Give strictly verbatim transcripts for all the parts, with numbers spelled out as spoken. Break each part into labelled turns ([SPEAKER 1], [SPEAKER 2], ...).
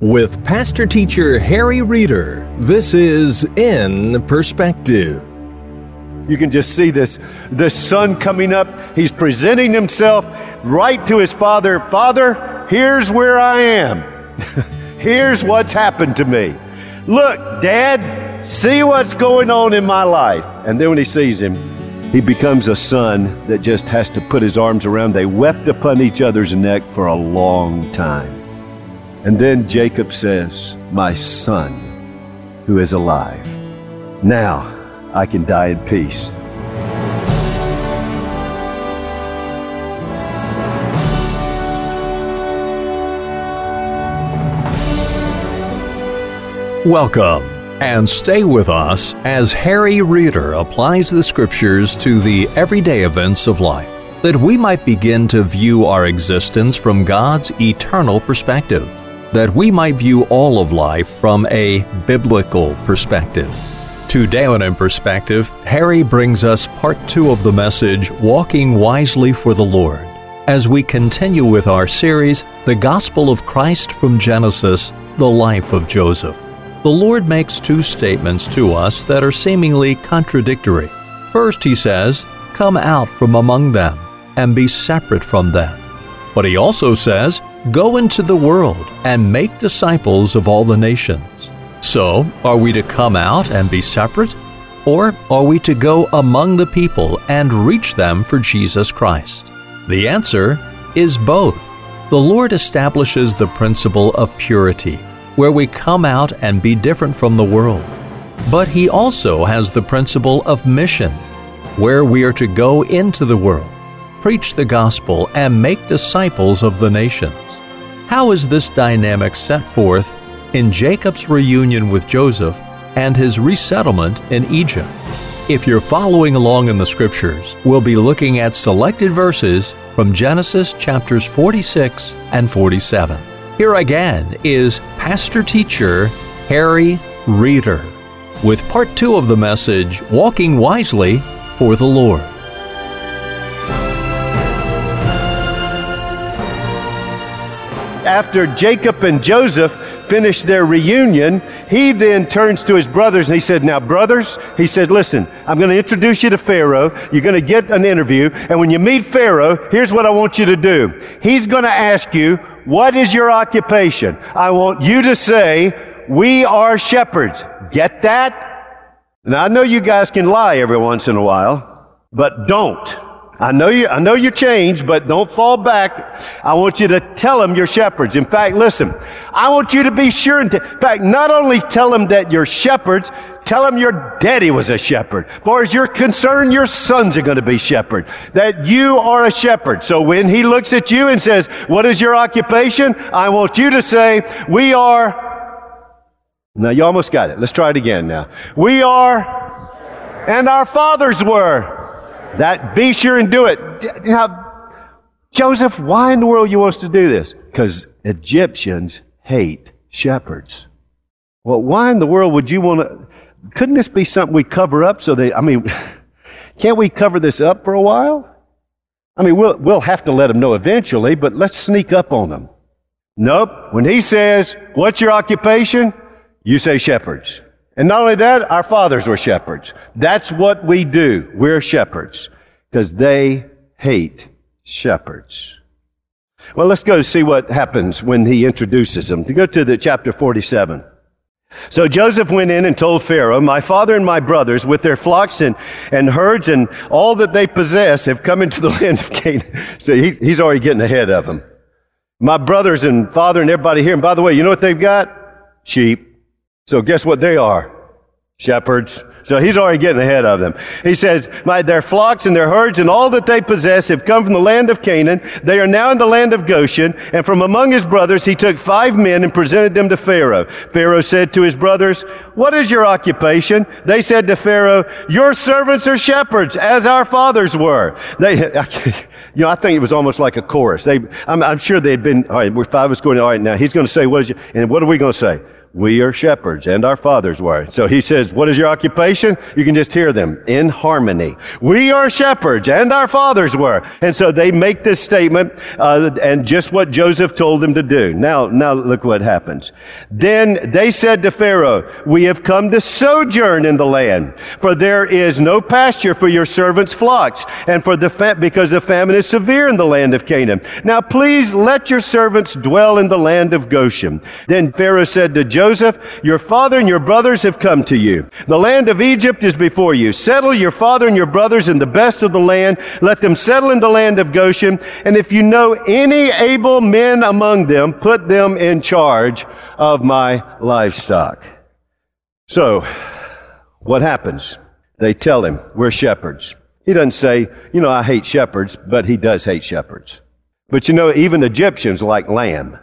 [SPEAKER 1] With Pastor Teacher Harry Reeder, this is In Perspective.
[SPEAKER 2] You can just see this, this son coming up. He's presenting himself right to his father. Father, here's where I am. Here's what's happened to me. Look, Dad, see what's going on in my life. And then when he sees him, he becomes a son that just has to put his arms around. They wept upon each other's neck for a long time. And then Jacob says, my son who is alive. Now I can die in peace.
[SPEAKER 1] Welcome, and stay with us as Harry Reeder applies the Scriptures to the everyday events of life, that we might begin to view our existence from God's eternal perspective, that we might view all of life from a biblical perspective. Today on In Perspective, Harry brings us part two of the message, Walking Wisely for the Lord, as we continue with our series, The Gospel of Christ from Genesis, The Life of Joseph. The Lord makes two statements to us that are seemingly contradictory. First, he says, come out from among them and be separate from them. But he also says, go into the world and make disciples of all the nations. So, are we to come out and be separate? Or are we to go among the people and reach them for Jesus Christ? The answer is both. The Lord establishes the principle of purity, where we come out and be different from the world. But He also has the principle of mission, where we are to go into the world, preach the gospel, and make disciples of the nations. How is this dynamic set forth in Jacob's reunion with Joseph and his resettlement in Egypt? If you're following along in the Scriptures, we'll be looking at selected verses from Genesis chapters forty-six and forty-seven. Here again is Pastor Teacher Harry Reeder with part two of the message, Walking Wisely for the Lord.
[SPEAKER 2] After Jacob and Joseph finished their reunion, he then turns to his brothers and he said, now brothers, he said, listen, I'm going to introduce you to Pharaoh. You're going to get an interview. And when you meet Pharaoh, here's what I want you to do. He's going to ask you, what is your occupation? I want you to say, we are shepherds. Get that? Now I know you guys can lie every once in a while, but don't. I know you, I know you changed, but don't fall back. I want you to tell them you're shepherds. In fact, listen, I want you to be sure and, t- in fact, not only tell them that you're shepherds, tell them your daddy was a shepherd. As far as you're concerned, your sons are going to be shepherds. That you are a shepherd. So when he looks at you and says, what is your occupation? I want you to say, we are, now you almost got it. Let's try it again now. We are, and our fathers were. That, be sure and do it. Now, Joseph, why in the world you want us to do this? Because Egyptians hate shepherds. Well, why in the world would you want to, couldn't this be something we cover up so they, I mean, can't we cover this up for a while? I mean, we'll, we'll have to let them know eventually, but let's sneak up on them. Nope. When he says, what's your occupation? You say shepherds. And not only that, our fathers were shepherds. That's what we do. We're shepherds because they hate shepherds. Well, let's go see what happens when he introduces them. To go to the chapter forty-seven. So Joseph went in and told Pharaoh, my father and my brothers with their flocks and, and herds and all that they possess have come into the land of Canaan. So he's, he's already getting ahead of them. My brothers and father and everybody here. And by the way, you know what they've got? Sheep. So guess what they are? Shepherds. So he's already getting ahead of them. He says, My, their flocks and their herds and all that they possess have come from the land of Canaan. They are now in the land of Goshen. And from among his brothers he took five men and presented them to Pharaoh. Pharaoh said to his brothers, what is your occupation? They said to Pharaoh, your servants are shepherds, as our fathers were. They, you know, I think it was almost like a chorus. They, I'm, I'm sure they had been, all right, if I was going, all right, now he's going to say, what is your, and what are we going to say? We are shepherds, and our fathers were. So he says, what is your occupation? You can just hear them in harmony. We are shepherds, and our fathers were. And so they make this statement, uh, and just what Joseph told them to do. Now, now look what happens. Then they said to Pharaoh, we have come to sojourn in the land, for there is no pasture for your servants' flocks, and for the fa- because the famine is severe in the land of Canaan. Now please let your servants dwell in the land of Goshen. Then Pharaoh said to Joseph, Joseph, your father and your brothers have come to you. The land of Egypt is before you. Settle your father and your brothers in the best of the land. Let them settle in the land of Goshen. And if you know any able men among them, put them in charge of my livestock. So, what happens? They tell him, we're shepherds. He doesn't say, you know, I hate shepherds, but he does hate shepherds. But you know, even Egyptians like lamb.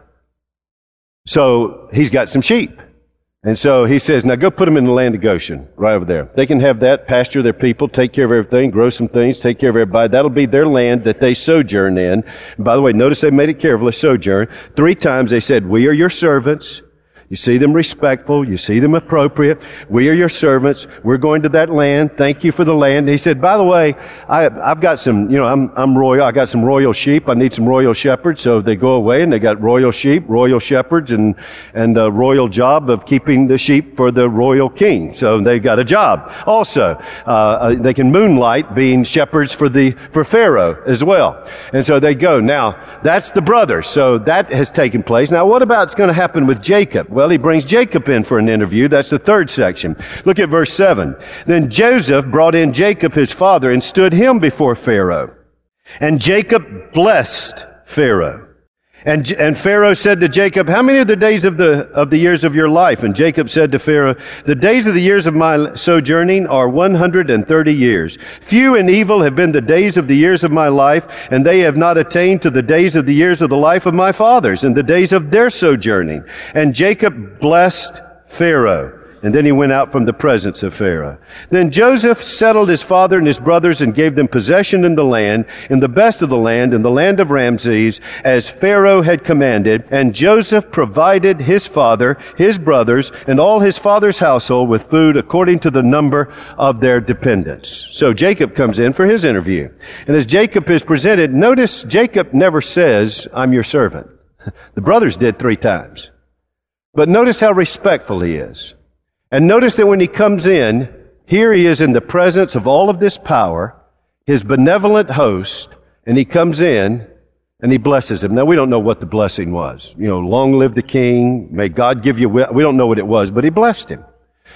[SPEAKER 2] So he's got some sheep. And so he says, now go put them in the land of Goshen, right over there. They can have that, pasture their people, take care of everything, grow some things, take care of everybody. That'll be their land that they sojourn in. And by the way, notice they made it carefully, sojourn. Three times they said, we are your servants. You see them respectful. You see them appropriate. We are your servants. We're going to that land. Thank you for the land. And he said, by the way, I, I've got some, you know, I'm, I'm royal. I got some royal sheep. I need some royal shepherds. So they go away and they got royal sheep, royal shepherds, and, and a royal job of keeping the sheep for the royal king. So they got a job. Also, uh, they can moonlight being shepherds for the, for Pharaoh as well. And so they go. Now, that's the brothers. So that has taken place. Now, what about what's going to happen with Jacob? Well, he brings Jacob in for an interview. That's the third section. Look at verse seven. Then Joseph brought in Jacob his father and stood him before Pharaoh. And Jacob blessed Pharaoh. And, and Pharaoh said to Jacob, how many are the days of the, of the years of your life? And Jacob said to Pharaoh, the days of the years of my sojourning are one hundred thirty years. Few and evil have been the days of the years of my life, and they have not attained to the days of the years of the life of my fathers, and the days of their sojourning. And Jacob blessed Pharaoh. And then he went out from the presence of Pharaoh. Then Joseph settled his father and his brothers and gave them possession in the land, in the best of the land, in the land of Ramses, as Pharaoh had commanded. And Joseph provided his father, his brothers, and all his father's household with food according to the number of their dependents. So Jacob comes in for his interview. And as Jacob is presented, notice Jacob never says, I'm your servant. The brothers did three times. But notice how respectful he is. And notice that when he comes in, here he is in the presence of all of this power, his benevolent host, and he comes in and he blesses him. Now, we don't know what the blessing was. You know, long live the king, may God give you, we don't know what it was, but he blessed him.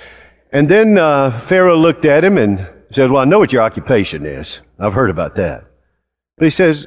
[SPEAKER 2] And then uh, Pharaoh looked at him and said, well, I know what your occupation is. I've heard about that. But he says,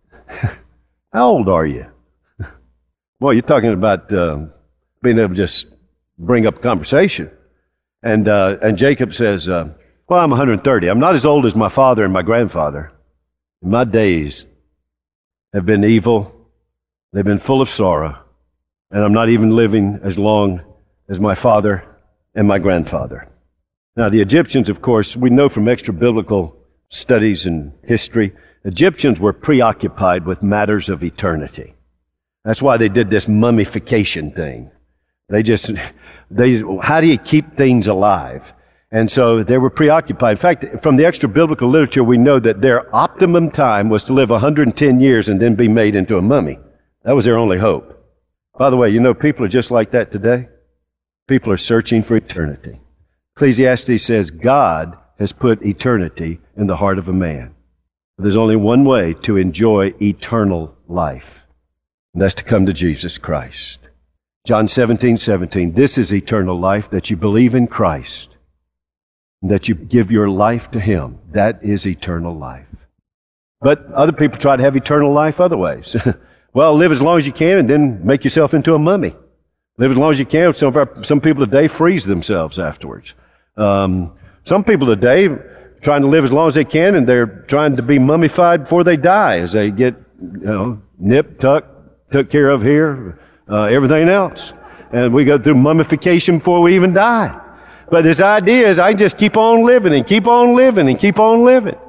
[SPEAKER 2] how old are you? Well, you're talking about uh, being able to just bring up conversation. And uh, and Jacob says, uh, well, I'm one hundred thirty. I'm not as old as my father and my grandfather. My days have been evil. They've been full of sorrow. And I'm not even living as long as my father and my grandfather. Now, the Egyptians, of course, we know from extra-biblical studies and history, Egyptians were preoccupied with matters of eternity. That's why they did this mummification thing. They just, they, how do you keep things alive? And so they were preoccupied. In fact, from the extra biblical literature, we know that their optimum time was to live one hundred ten years and then be made into a mummy. That was their only hope. By the way, you know, people are just like that today. People are searching for eternity. Ecclesiastes says God has put eternity in the heart of a man. There's only one way to enjoy eternal life, and that's to come to Jesus Christ. John seventeen seventeen, this is eternal life, that you believe in Christ, and that you give your life to Him. That is eternal life. But other people try to have eternal life other ways. Well, live as long as you can and then make yourself into a mummy. Live as long as you can. Some of our, some people today freeze themselves afterwards. Um, some people today trying to live as long as they can, and they're trying to be mummified before they die as they get, you know, nipped, tucked, took care of here, uh, everything else. And we go through mummification before we even die. But this idea is I can just keep on living and keep on living and keep on living.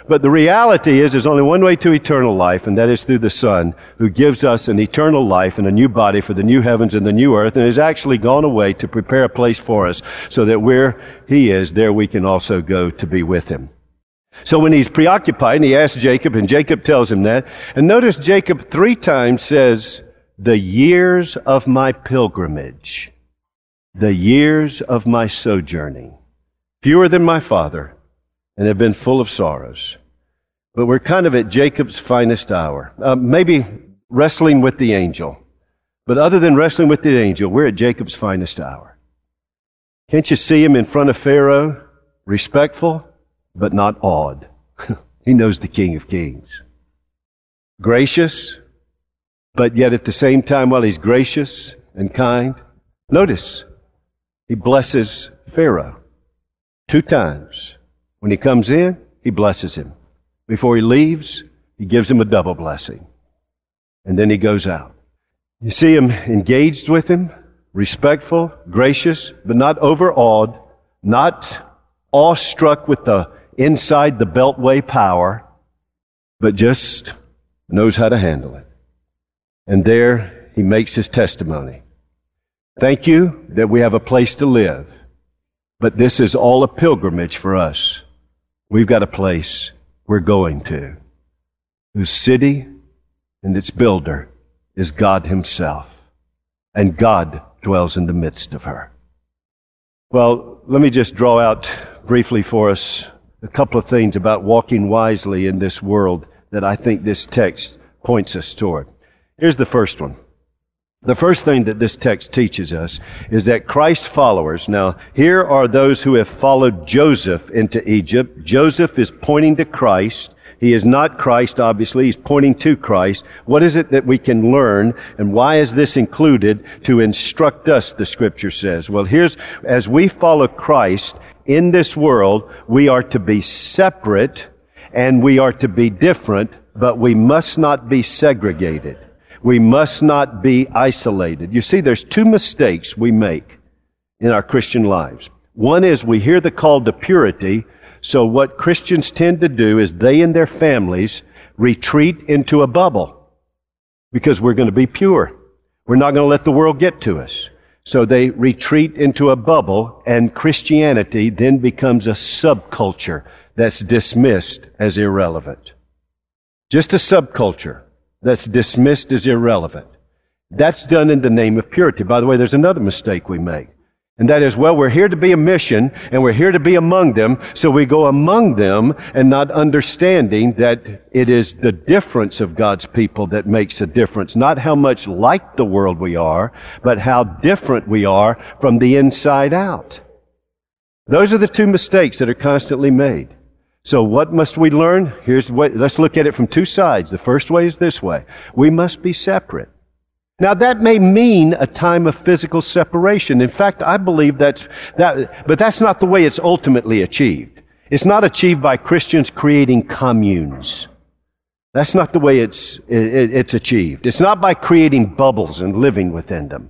[SPEAKER 2] But the reality is there's only one way to eternal life, and that is through the Son, who gives us an eternal life and a new body for the new heavens and the new earth, and has actually gone away to prepare a place for us so that where He is, there we can also go to be with Him. So when he's preoccupied, and he asks Jacob, and Jacob tells him that, and notice Jacob three times says, the years of my pilgrimage, the years of my sojourning, fewer than my father, and have been full of sorrows. But we're kind of at Jacob's finest hour. Uh, maybe wrestling with the angel. But other than wrestling with the angel, we're at Jacob's finest hour. Can't you see him in front of Pharaoh? Respectful, but not awed. He knows the King of Kings. Gracious, but yet at the same time, while he's gracious and kind, notice, he blesses Pharaoh two times. When he comes in, he blesses him. Before he leaves, he gives him a double blessing. And then he goes out. You see him engaged with him, respectful, gracious, but not overawed, not awestruck with the inside the beltway power, but just knows how to handle it. And there he makes his testimony. Thank you that we have a place to live, but this is all a pilgrimage for us. We've got a place we're going to, whose city and its builder is God Himself, and God dwells in the midst of her. Well, let me just draw out briefly for us a couple of things about walking wisely in this world that I think this text points us toward. Here's the first one. The first thing that this text teaches us is that Christ's followers, now here are those who have followed Joseph into Egypt. Joseph is pointing to Christ. He is not Christ, obviously. He's pointing to Christ. What is it that we can learn, and why is this included to instruct us, the Scripture says? Well, here's, as we follow Christ in this world, we are to be separate and we are to be different, but we must not be segregated. We must not be isolated. You see, there's two mistakes we make in our Christian lives. One is we hear the call to purity, so what Christians tend to do is they and their families retreat into a bubble because we're going to be pure. We're not going to let the world get to us. So they retreat into a bubble, and Christianity then becomes a subculture that's dismissed as irrelevant. Just a subculture that's dismissed as irrelevant. That's done in the name of purity. By the way, there's another mistake we make. And that is, well, we're here to be a mission, and we're here to be among them, so we go among them and not understanding that it is the difference of God's people that makes a difference. Not how much like the world we are, but how different we are from the inside out. Those are the two mistakes that are constantly made. So what must we learn? Here's what, let's look at it from two sides. The first way is this way. We must be separate. Now that may mean a time of physical separation. In fact, I believe that's that, but that's not the way it's ultimately achieved. It's not achieved by Christians creating communes. That's not the way it's it, it's achieved. It's not by creating bubbles and living within them.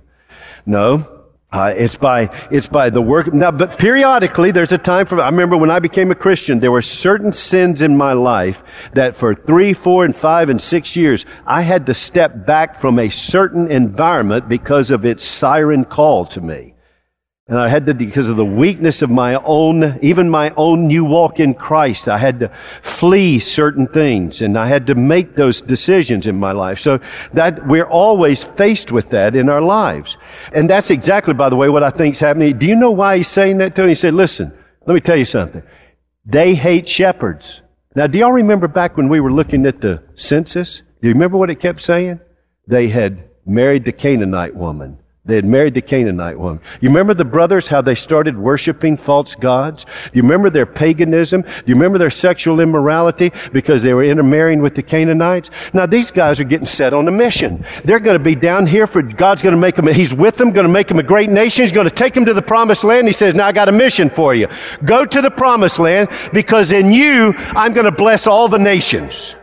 [SPEAKER 2] No. Uh, it's by, it's by the work. Now, but periodically there's a time for, I remember when I became a Christian, there were certain sins in my life that for three, four, and five, and six years, I had to step back from a certain environment because of its siren call to me. And I had to, because of the weakness of my own, even my own new walk in Christ, I had to flee certain things, and I had to make those decisions in my life. So that we're always faced with that in our lives. And that's exactly, by the way, what I think is happening. Do you know why he's saying that to him? He said, listen, let me tell you something. They hate shepherds. Now, do y'all remember back when we were looking at the census? Do you remember what it kept saying? They had married the Canaanite woman. They had married the Canaanite woman. You remember the brothers, how they started worshiping false gods? Do you remember their paganism? Do you remember their sexual immorality because they were intermarrying with the Canaanites? Now these guys are getting set on a mission. They're going to be down here for, God's going to make them, He's with them, going to make them a great nation. He's going to take them to the promised land. He says, now I got a mission for you. Go to the promised land because in you, I'm going to bless all the nations.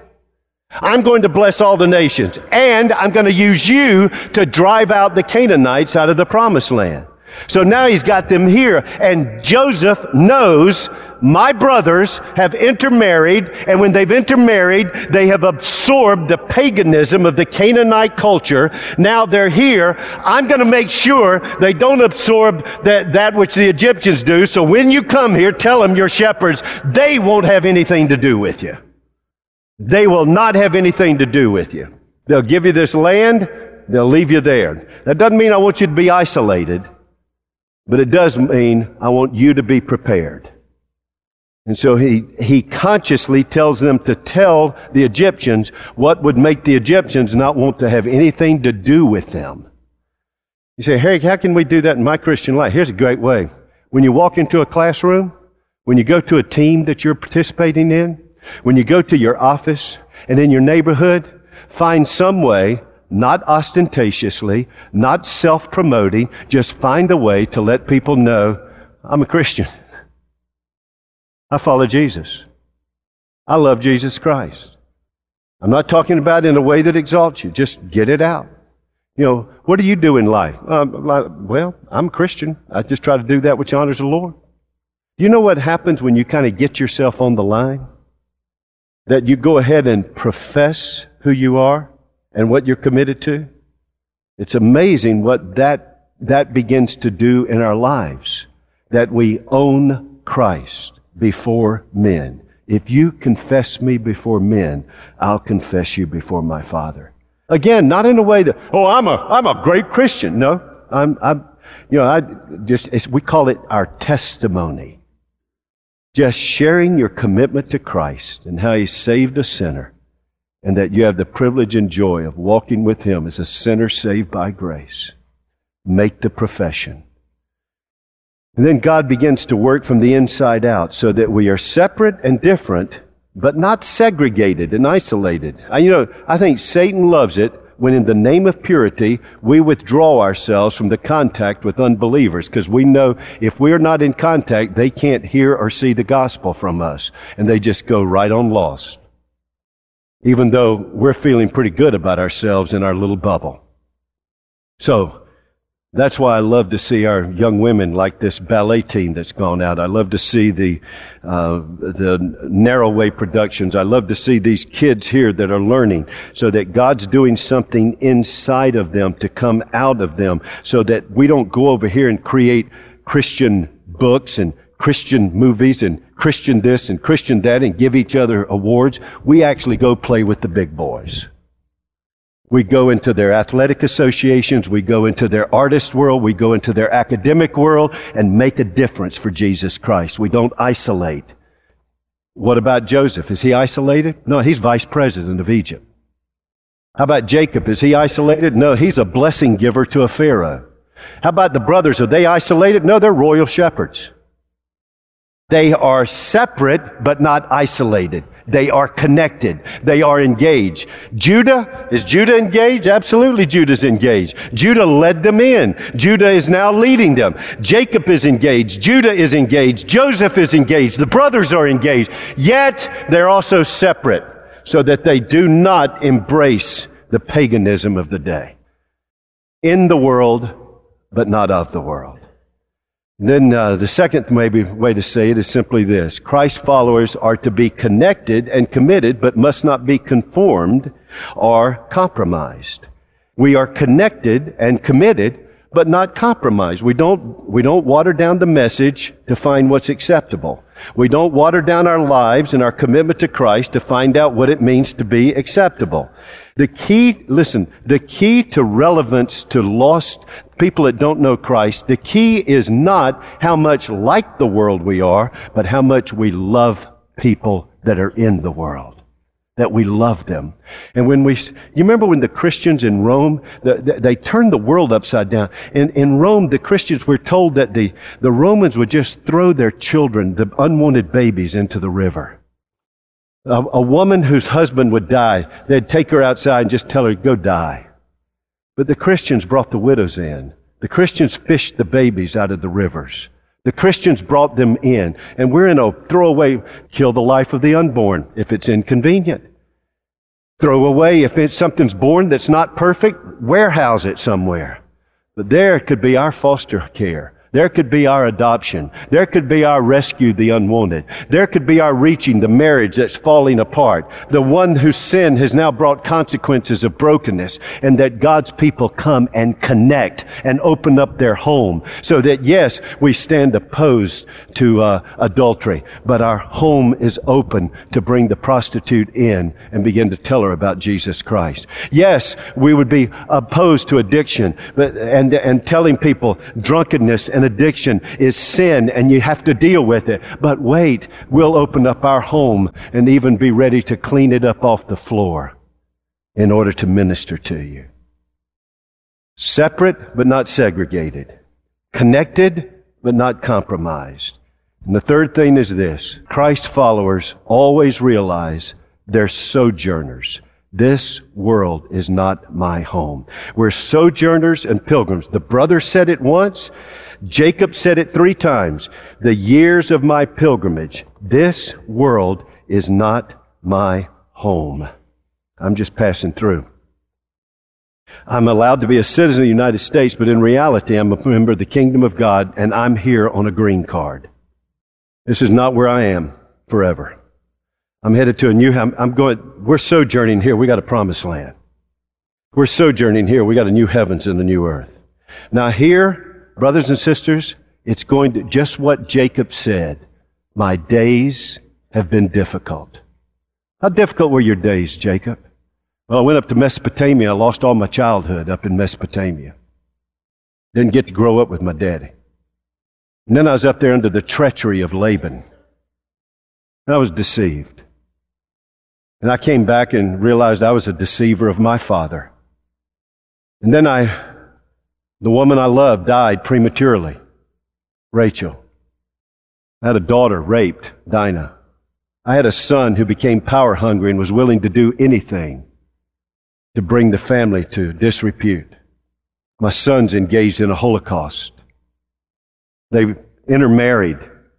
[SPEAKER 2] I'm going to bless all the nations, and I'm going to use you to drive out the Canaanites out of the promised land. So now he's got them here, and Joseph knows my brothers have intermarried, and when they've intermarried, they have absorbed the paganism of the Canaanite culture. Now they're here. I'm going to make sure they don't absorb that, that which the Egyptians do. So when you come here, tell them you're shepherds. They won't have anything to do with you. They will not have anything to do with you. They'll give you this land. They'll leave you there. That doesn't mean I want you to be isolated. But it does mean I want you to be prepared. And so he, he consciously tells them to tell the Egyptians what would make the Egyptians not want to have anything to do with them. You say, Harry, how can we do that in my Christian life? Here's a great way. When you walk into a classroom, when you go to a team that you're participating in, when you go to your office and in your neighborhood, find some way, not ostentatiously, not self-promoting, just find a way to let people know, I'm a Christian. I follow Jesus. I love Jesus Christ. I'm not talking about in a way that exalts you. Just get it out. You know, what do you do in life? Um, well, I'm a Christian. I just try to do that which honors the Lord. Do you know what happens when you kind of get yourself on the line? That you go ahead and profess who you are and what you're committed to? It's amazing what that, that begins to do in our lives. That we own Christ before men. If you confess me before men, I'll confess you before my Father. Again, not in a way that, oh, I'm a, I'm a great Christian. No, I'm, I'm, you know, I just, it's, we call it our testimony. Just sharing your commitment to Christ and how He saved a sinner, and that you have the privilege and joy of walking with Him as a sinner saved by grace. Make the profession. And then God begins to work from the inside out so that we are separate and different, but not segregated and isolated. I, you know, I think Satan loves it when in the name of purity, we withdraw ourselves from the contact with unbelievers, because we know if we're not in contact, they can't hear or see the gospel from us, and they just go right on lost. Even though we're feeling pretty good about ourselves in our little bubble. So, that's why I love to see our young women like this ballet team that's gone out. I love to see the uh, the Narrowway productions. I love to see these kids here that are learning, so that God's doing something inside of them to come out of them, so that we don't go over here and create Christian books and Christian movies and Christian this and Christian that and give each other awards. We actually go play with the big boys. We go into their athletic associations, we go into their artist world, we go into their academic world and make a difference for Jesus Christ. We don't isolate. What about Joseph? Is he isolated? No, he's vice president of Egypt. How about Jacob? Is he isolated? No, he's a blessing giver to a Pharaoh. How about the brothers? Are they isolated? No, they're royal shepherds. They are separate but not isolated. They are connected. They are engaged. Judah, is Judah engaged? Absolutely, Judah's engaged. Judah led them in. Judah is now leading them. Jacob is engaged. Judah is engaged. Joseph is engaged. The brothers are engaged. Yet, they're also separate, so that they do not embrace the paganism of the day. In the world, but not of the world. Then uh, the second maybe way to say it is simply this. Christ followers are to be connected and committed, but must not be conformed or compromised. We are connected and committed, but not compromised. We don't, we don't water down the message to find what's acceptable. We don't water down our lives and our commitment to Christ to find out what it means to be acceptable. The key, listen, the key to relevance to lost people that don't know Christ, the key is not how much like the world we are, but how much we love people that are in the world. That we love them. And when we, you remember when the Christians in Rome, the, the, they turned the world upside down. In, in Rome, the Christians were told that the, the Romans would just throw their children, the unwanted babies, into the river. A, a woman whose husband would die, they'd take her outside and just tell her, go die. But the Christians brought the widows in. The Christians fished the babies out of the rivers. The Christians brought them in. And we're in a throwaway, kill the life of the unborn if it's inconvenient. Throw away if it's something's born that's not perfect, warehouse it somewhere. But there could be our foster care. There could be our adoption. There could be our rescue the unwanted. There could be our reaching the marriage that's falling apart. The one whose sin has now brought consequences of brokenness, and that God's people come and connect and open up their home so that, yes, we stand opposed to uh, adultery, but our home is open to bring the prostitute in and begin to tell her about Jesus Christ. Yes, we would be opposed to addiction but, and, and telling people drunkenness and addiction is sin and you have to deal with it. But wait, we'll open up our home and even be ready to clean it up off the floor in order to minister to you. Separate but not segregated. Connected but not compromised. And the third thing is this: Christ followers always realize they're sojourners. This world is not my home. We're sojourners and pilgrims. The brother said it once. Jacob said it three times. The years of my pilgrimage. This world is not my home. I'm just passing through. I'm allowed to be a citizen of the United States, but in reality, I'm a member of the kingdom of God, and I'm here on a green card. This is not where I am forever. I'm headed to a new, I'm, I'm going, we're sojourning here. We got a promised land. We're sojourning here. We got a new heavens and a new earth. Now here, brothers and sisters, it's going to, just what Jacob said, my days have been difficult. How difficult were your days, Jacob? Well, I went up to Mesopotamia. I lost all my childhood up in Mesopotamia. Didn't get to grow up with my daddy. And then I was up there under the treachery of Laban. And I was deceived. And I came back and realized I was a deceiver of my father. And then I, the woman I loved died prematurely, Rachel. I had a daughter raped, Dinah. I had a son who became power hungry and was willing to do anything to bring the family to disrepute. My son's engaged in a Holocaust. They intermarried.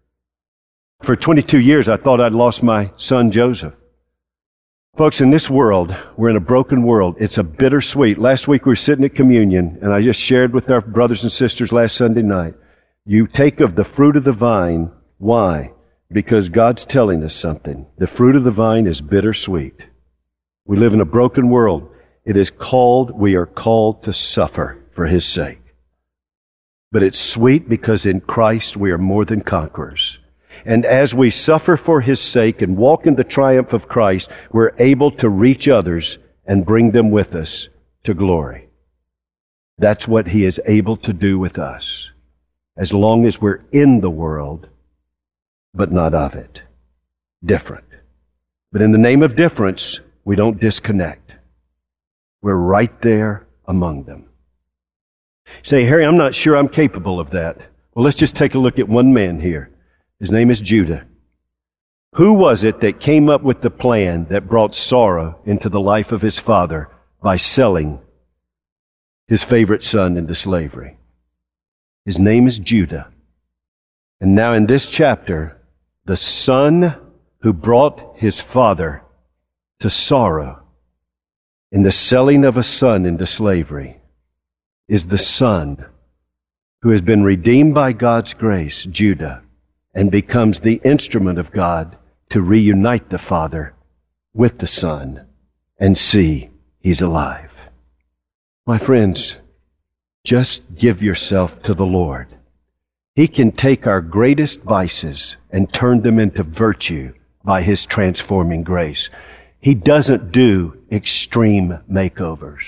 [SPEAKER 2] For twenty-two years, I thought I'd lost my son, Joseph. Folks, in this world, we're in a broken world. It's a bittersweet. Last week we were sitting at communion, and I just shared with our brothers and sisters last Sunday night. You take of the fruit of the vine. Why? Because God's telling us something. The fruit of the vine is bittersweet. We live in a broken world. It is called, we are called to suffer for His sake. But it's sweet because in Christ we are more than conquerors. And as we suffer for His sake and walk in the triumph of Christ, we're able to reach others and bring them with us to glory. That's what He is able to do with us, as long as we're in the world, but not of it. Different. But in the name of difference, we don't disconnect. We're right there among them. Say, Harry, I'm not sure I'm capable of that. Well, let's just take a look at one man here. His name is Judah. Who was it that came up with the plan that brought sorrow into the life of his father by selling his favorite son into slavery? His name is Judah. And now in this chapter, the son who brought his father to sorrow in the selling of a son into slavery is the son who has been redeemed by God's grace, Judah, and becomes the instrument of God to reunite the Father with the Son and see He's alive. My friends, just give yourself to the Lord. He can take our greatest vices and turn them into virtue by His transforming grace. He doesn't do extreme makeovers.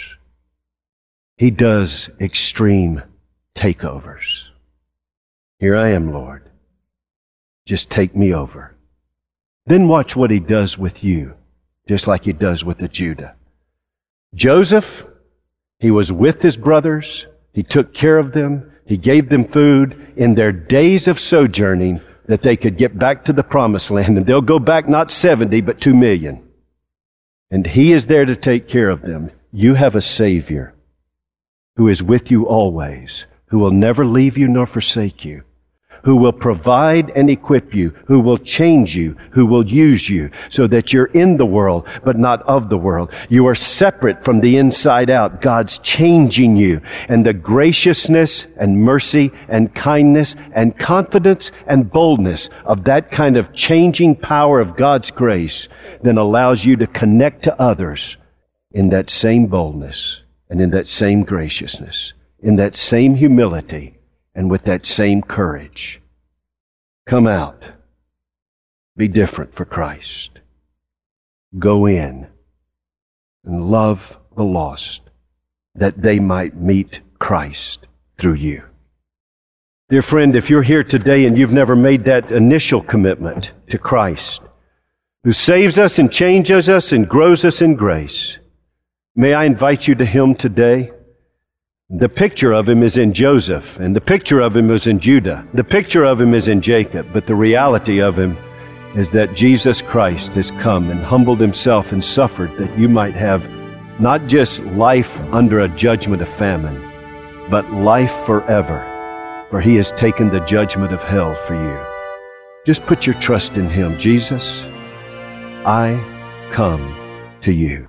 [SPEAKER 2] He does extreme takeovers. Here I am, Lord. Just take me over. Then watch what He does with you, just like He does with the Judah. Joseph, he was with his brothers. He took care of them. He gave them food in their days of sojourning that they could get back to the promised land. And they'll go back not seventy, but two million. And He is there to take care of them. You have a Savior who is with you always, who will never leave you nor forsake you, who will provide and equip you, who will change you, who will use you so that you're in the world, but not of the world. You are separate from the inside out. God's changing you. And the graciousness and mercy and kindness and confidence and boldness of that kind of changing power of God's grace then allows you to connect to others in that same boldness and in that same graciousness, in that same humility, and with that same courage. Come out. Be different for Christ. Go in and love the lost, that they might meet Christ through you. Dear friend, if you're here today and you've never made that initial commitment to Christ, who saves us and changes us and grows us in grace, may I invite you to Him today? The picture of Him is in Joseph, and the picture of Him is in Judah. The picture of Him is in Jacob, but the reality of Him is that Jesus Christ has come and humbled Himself and suffered that you might have not just life under a judgment of famine, but life forever, for He has taken the judgment of hell for you. Just put your trust in Him. Jesus, I come to you.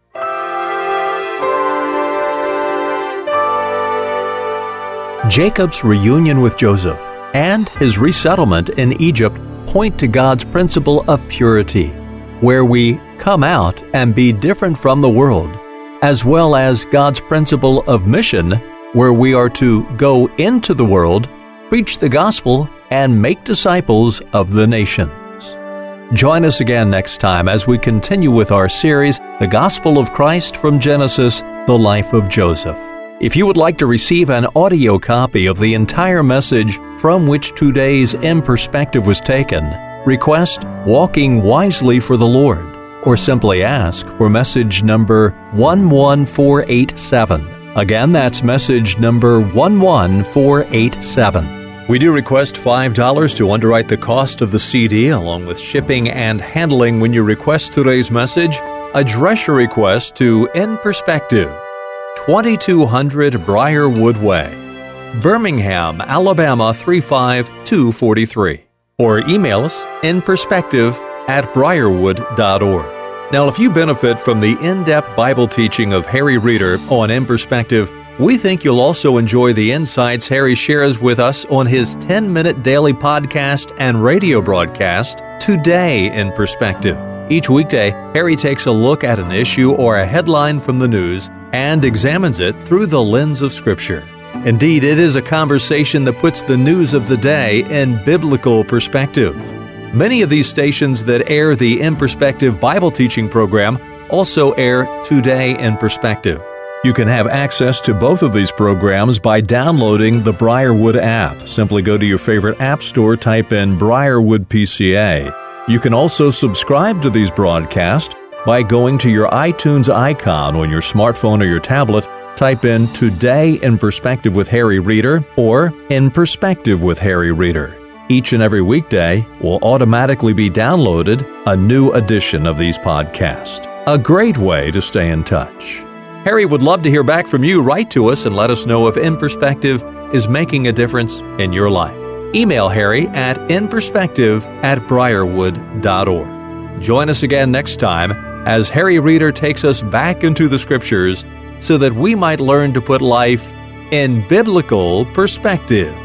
[SPEAKER 1] Jacob's reunion with Joseph and his resettlement in Egypt point to God's principle of purity, where we come out and be different from the world, as well as God's principle of mission, where we are to go into the world, preach the gospel, and make disciples of the nations. Join us again next time as we continue with our series, The Gospel of Christ from Genesis, The Life of Joseph. If you would like to receive an audio copy of the entire message from which today's In Perspective was taken, request Walking Wisely for the Lord, or simply ask for message number one one four eight seven. Again, that's message number one one four eight seven. We do request five dollars to underwrite the cost of the C D, along with shipping and handling when you request today's message. Address your request to In Perspective, twenty-two hundred Briarwood Way, Birmingham, Alabama three five two four three, or email us inperspective at briarwood dot org. Now, if you benefit from the in-depth Bible teaching of Harry Reeder on In Perspective, we think you'll also enjoy the insights Harry shares with us on his ten-minute daily podcast and radio broadcast, Today in Perspective. Each weekday, Harry takes a look at an issue or a headline from the news and examines it through the lens of Scripture. Indeed, it is a conversation that puts the news of the day in biblical perspective. Many of these stations that air the In Perspective Bible teaching program also air Today in Perspective. You can have access to both of these programs by downloading the Briarwood app. Simply go to your favorite app store, type in Briarwood P C A. You can also subscribe to these broadcasts by going to your iTunes icon on your smartphone or your tablet, type in Today in Perspective with Harry Reeder or In Perspective with Harry Reeder. Each and every weekday will automatically be downloaded a new edition of these podcasts. A great way to stay in touch. Harry would love to hear back from you. Write to us and let us know if In Perspective is making a difference in your life. Email Harry at inperspective at briarwood dot org. Join us again next time as Harry Reeder takes us back into the Scriptures so that we might learn to put life in biblical perspective.